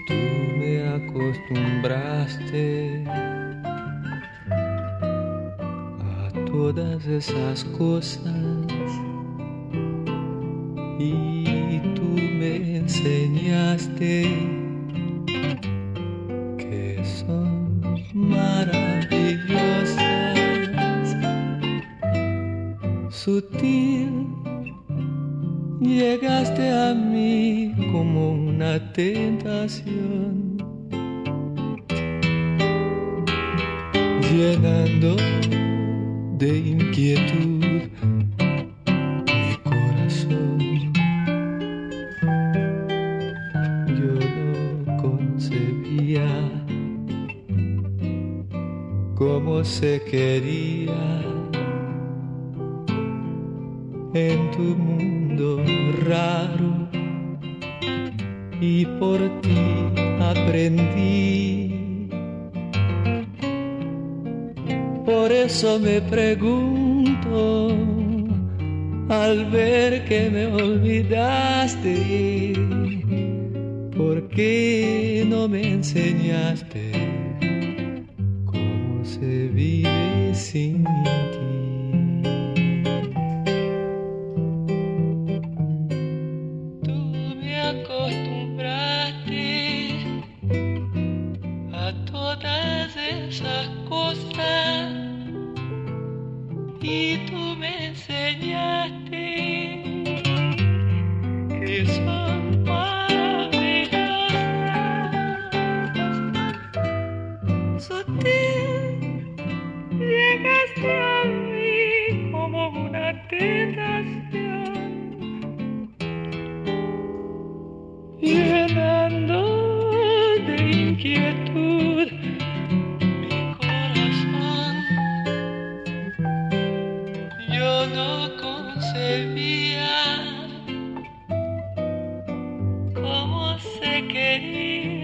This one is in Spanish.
Tú me acostumbraste a todas esas cosas y tú me enseñaste que son maravillosas. Sutil, llegaste a mí como una tentación, llenando de inquietud mi corazón. Yo no concebía cómo se quería en tu mundo raro, y por ti aprendí. Por eso me pregunto, al ver que me olvidaste, ¿por qué no me enseñaste cómo se vive sin ti? Tú me acostumbraste a todas esas cosas y tú me enseñaste que son maravillosas. Sutil, llegaste a mí como una tentación, llenando de inquietud mi corazón. Yo no concebía cómo se quería